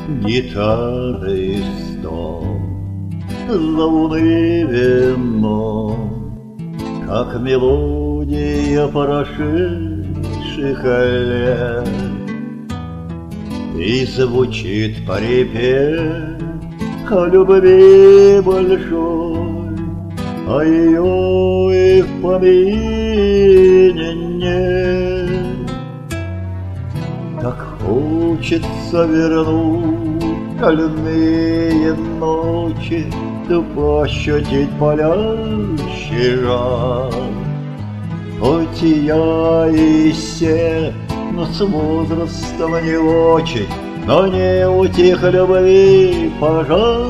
гитары стон заунывенно, как мелодия прошедших лет, и звучит припев о любви большой, а ее и в помине нет. Так хочется вернуть шальные ночи, да пощадить палящий жар. Хоть и я и се, но с возрастом не очень, но не утих любви пожар.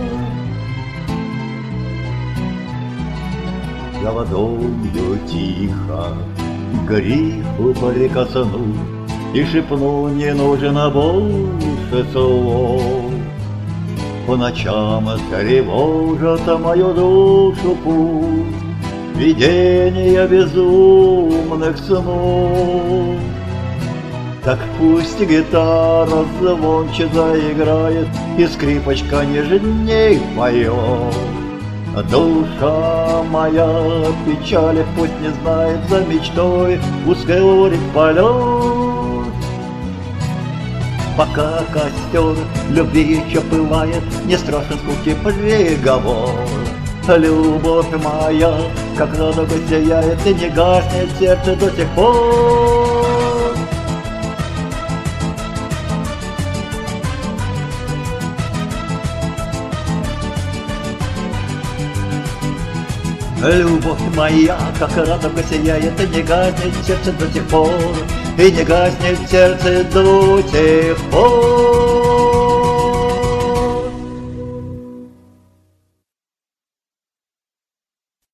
Я ладонью тихо к грифу прикосну и шепну: не нужно больше слов. По ночам тревожат мою душу путь видения безумных снов. Так пусть гитара звонче заиграет и скрипочка нежней поет. Душа моя печали пусть не знает, за мечтой ускорить полет. Пока костер любви еще пылает, не страшен скуки приговор. Любовь моя, как радуга сияет, и не гаснет сердце до сих пор. Любовь моя, как радуга сияет, и не гаснет сердце до сих пор, и не гаснет сердце до сих пор.